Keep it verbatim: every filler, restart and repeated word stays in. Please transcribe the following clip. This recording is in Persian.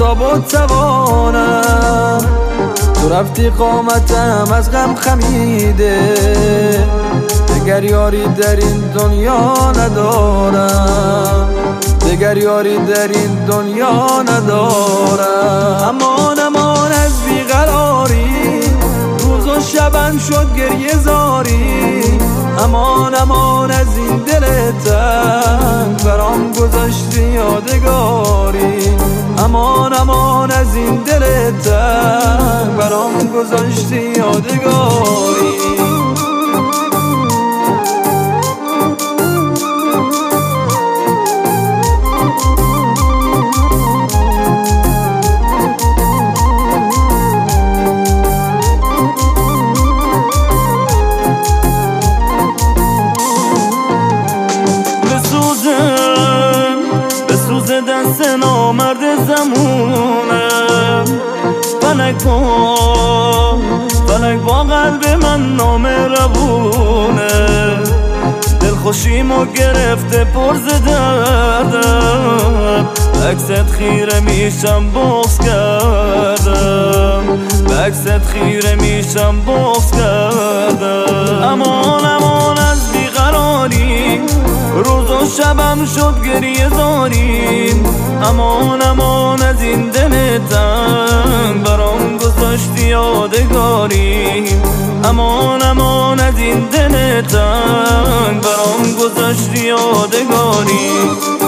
حساب و توانم. تو رفتی قامتم از غم خمیده، دگر یاری در این دنیا ندارم، دگر یاری در این دنیا ندارم. امان امان از بیقراری، روز و شبم شد گریه زاری. امان امان از این دل تنگ، برام گذاشتی یادگاری. امان امان از این دل تنگ، برام گذاشتی یادگاری. دست نامرد زمونم، فلک با فلک با قلب من نامهربونه. دلخوشیمو گرفته پر ز دردم، عکست خیره میشم بغض کردم، عکست خیره میشم بغض کردم. امان امان از بیقراری، روز و شبم شد گریه زاری. امان امان از این دل تنگ، برام گذاشتی یادگاری. امان امان از این دل تنگ، برام گذاشتی یادگاری.